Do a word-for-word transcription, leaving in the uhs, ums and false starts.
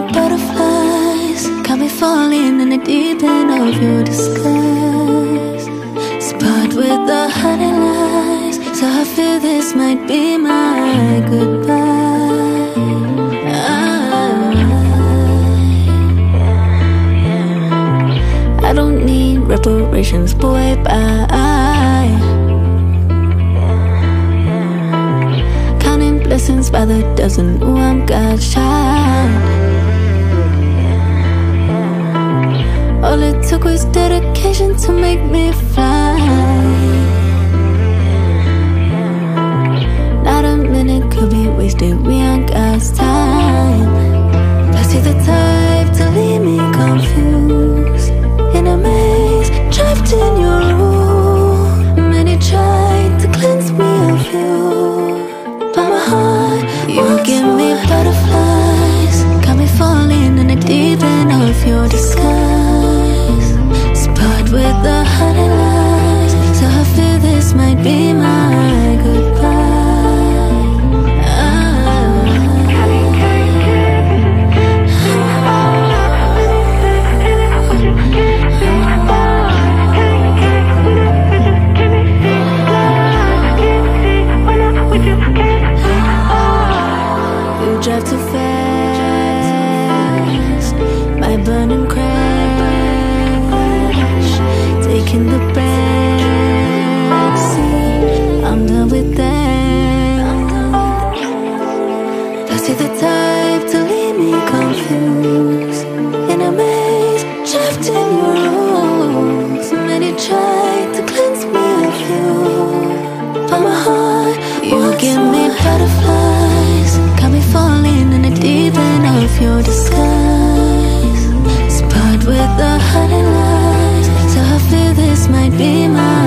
butterflies, got me falling in the deep end of your disguise. Spot with the honey lies, so I feel this might be my goodbye. I, I don't need reparations, boy, bye. Counting blessings by the dozen, ooh, I'm God's child. All it took was dedication to make me fly. Not a minute could be wasted, we on God's time. Plus you're the type to leave me confused, in a maze, trapped in your room. Many tried to cleanse me of you, but my heart, you give me butterflies, got me falling in the deep end of your disguise. Spot with the honey lies, so I feel this might be my goodbye. Drive too fast, my burning crash, taking the backseat. I'm done with that. Plus you're the type to leave me confused, in a maze, trapped in your rules. Many tried to cleanse me of you, but my heart, you give me butterflies, got me falling in the deep end of your disguise. Spot with the honey lies, so I feel this might be mine.